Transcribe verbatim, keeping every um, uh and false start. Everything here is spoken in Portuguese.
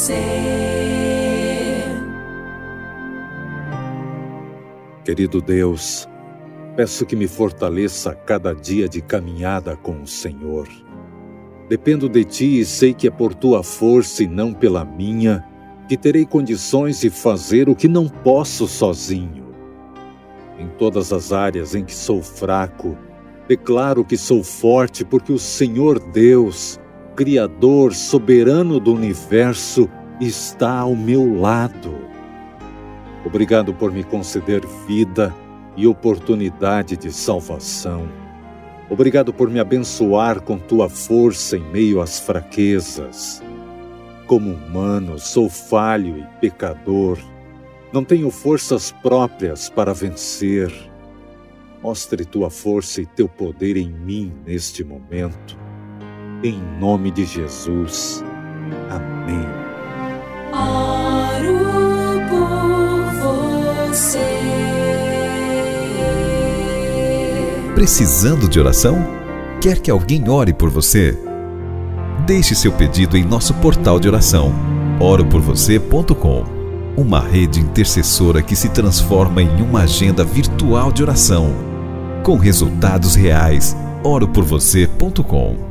Querido Deus, peço que me fortaleça a cada dia de caminhada com o Senhor. Dependo de Ti e sei que é por Tua força e não pela minha que terei condições de fazer o que não posso sozinho. Em todas as áreas em que sou fraco, declaro que sou forte porque o Senhor Deus, Criador, soberano do universo, está ao meu lado. Obrigado por me conceder vida e oportunidade de salvação. Obrigado por me abençoar com Tua força em meio às fraquezas. Como humano, sou falho e pecador. Não tenho forças próprias para vencer. Mostre Tua força e Teu poder em mim neste momento. Em nome de Jesus. Amém. Oro por você. Precisando de oração? Quer que alguém ore por você? Deixe seu pedido em nosso portal de oração, oro por você ponto com. Uma rede intercessora que se transforma em uma agenda virtual de oração, com resultados reais. oro por você ponto com.